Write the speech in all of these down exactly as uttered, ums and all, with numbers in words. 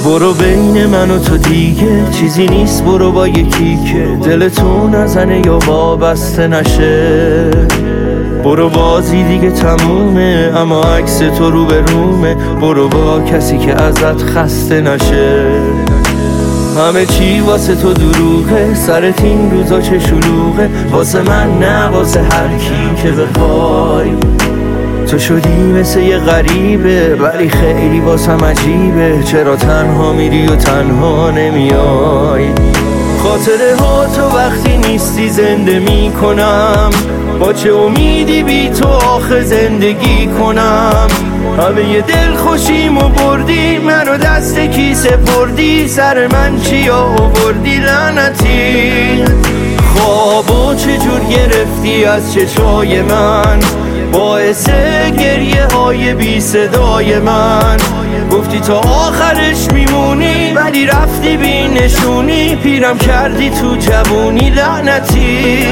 برو بین من و تو دیگه چیزی نیست، برو با یکی که دل تو نزنه یا وابسته نشه. برو بازی دیگه تمومه، اما عکس تو رو به رومه. برو با کسی که ازت خسته نشه. همه چی واسه تو دروغه، سرت این روزا چه شلوغه. واسه من نه واسه هر کی که بخوای. تو شدی مثل یه غریبه ولی خیلی واسم عجیبه. چرا تنها میری و تنها نمیای؟ خاطره ها تو وقتی نیستی زنده میکنم. با چه امیدی بی تو آخه زندگی کنم؟ همه یه دل خوشیمو بردی، منو دست کی سپردی. سر من چی آوردی لعنتی؟ خوابو چجور گرفتی از چشای من، باعث گریه های بی صدای من. گفتی تا آخرش میمونی ولی رفتی بی نشونی. پیرم کردی تو جوونی لعنتی.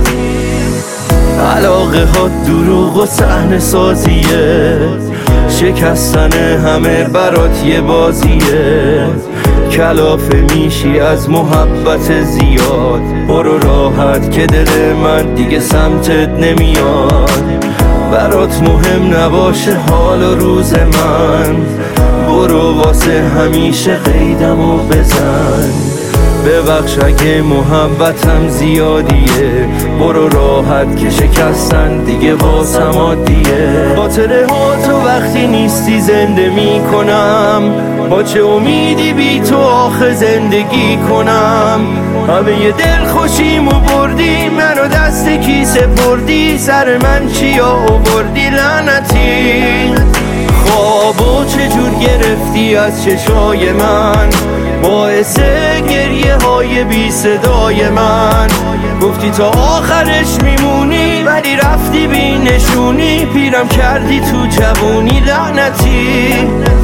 علاقه ها دروغ و صحنه سازیه، شکستن همه برات یه بازیه. کلافه میشی از محبت زیاد. برو راحت که دل من دیگه سمتت نمیاد. برات مهم نباشه حال و روز من. برو واسه همیشه قیدمو بزن. ببخش اگه محبتم زیادیه. برو راحت که شکستن دیگه واسم عادیه. خاطره ها تو وقتی نیستی زنده میکنم. با چه امیدی بی تو آخه زندگی کنم؟ همه یه دل خوشیمو بردی، منو دست کی سپردی. سر من چی آوردی لعنتی؟ خوابو چجور گرفتی از چشای من، باعث گریه های بی صدای من. گفتی تا آخرش میمونی ولی رفتی بی نشونی. پیرم کردی تو جوونی لعنتی.